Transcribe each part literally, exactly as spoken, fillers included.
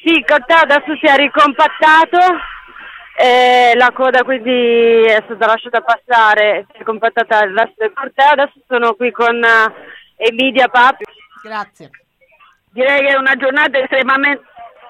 Sì, il corteo adesso si è ricompattato, e la coda quindi è stata lasciata passare, si è compattata il resto del corteo. Adesso sono qui con uh, Emidia Papi. Grazie. Direi che è una giornata estremamente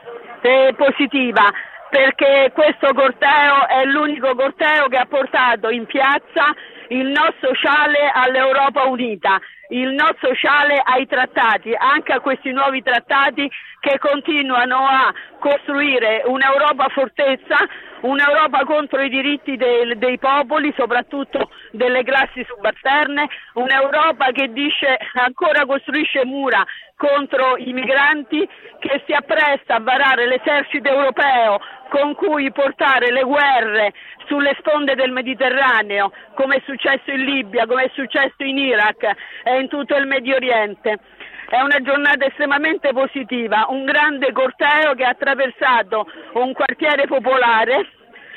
positiva, perché questo corteo è l'unico corteo che ha portato in piazza il no sociale all'Europa unita, il no sociale ai trattati, anche a questi nuovi trattati che continuano a costruire un'Europa fortezza, un'Europa contro i diritti dei, dei popoli, soprattutto delle classi subalterne, un'Europa che dice ancora costruisce mura contro i migranti, che si appresta a varare l'esercito europeo con cui portare le guerre sulle sponde del Mediterraneo, come è successo in Libia, come è successo in Iraq e in tutto il Medio Oriente. È una giornata estremamente positiva, un grande corteo che ha attraversato un quartiere popolare,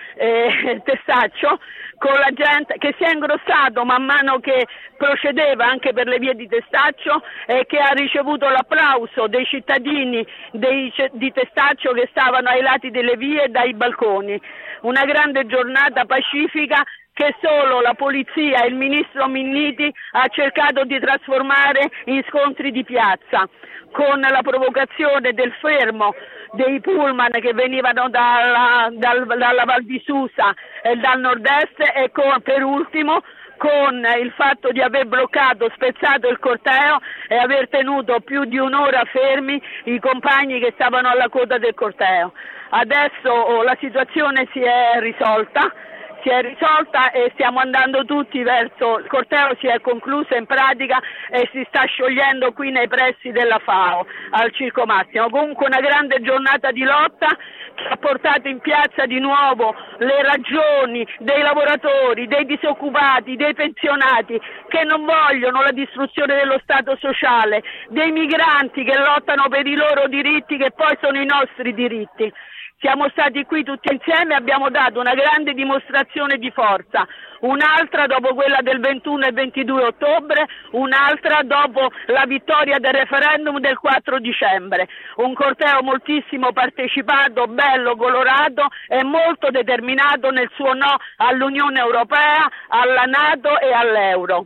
eh, Testaccio, con la gente che si è ingrossato man mano che procedeva anche per le vie di Testaccio, e che ha ricevuto l'applauso dei cittadini dei, di Testaccio che stavano ai lati delle vie e dai balconi. Una grande giornata pacifica che solo la polizia e il ministro Minniti ha cercato di trasformare in scontri di piazza, con la provocazione del fermo dei pullman che venivano dalla, dal, dalla Val di Susa e dal nord-est, e con, per ultimo con il fatto di aver bloccato, spezzato il corteo e aver tenuto più di un'ora fermi i compagni che stavano alla coda del corteo. Adesso oh, la situazione si è risolta. Si è risolta e stiamo andando tutti verso, il corteo si è concluso in pratica e si sta sciogliendo qui nei pressi della FAO, al Circo Massimo. Comunque una grande giornata di lotta che ha portato in piazza di nuovo le ragioni dei lavoratori, dei disoccupati, dei pensionati che non vogliono la distruzione dello Stato sociale, dei migranti che lottano per i loro diritti che poi sono i nostri diritti. Siamo stati qui tutti insieme e abbiamo dato una grande dimostrazione di forza, un'altra dopo quella del ventuno e ventidue ottobre, un'altra dopo la vittoria del referendum del quattro dicembre. Un corteo moltissimo partecipato, bello, colorato e molto determinato nel suo no all'Unione Europea, alla NATO e all'Euro.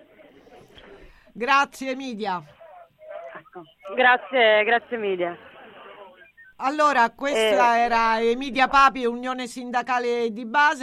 Grazie Emidia. Grazie, grazie Emidia. Allora, questa eh. era Emidia Papi, Unione Sindacale di Base.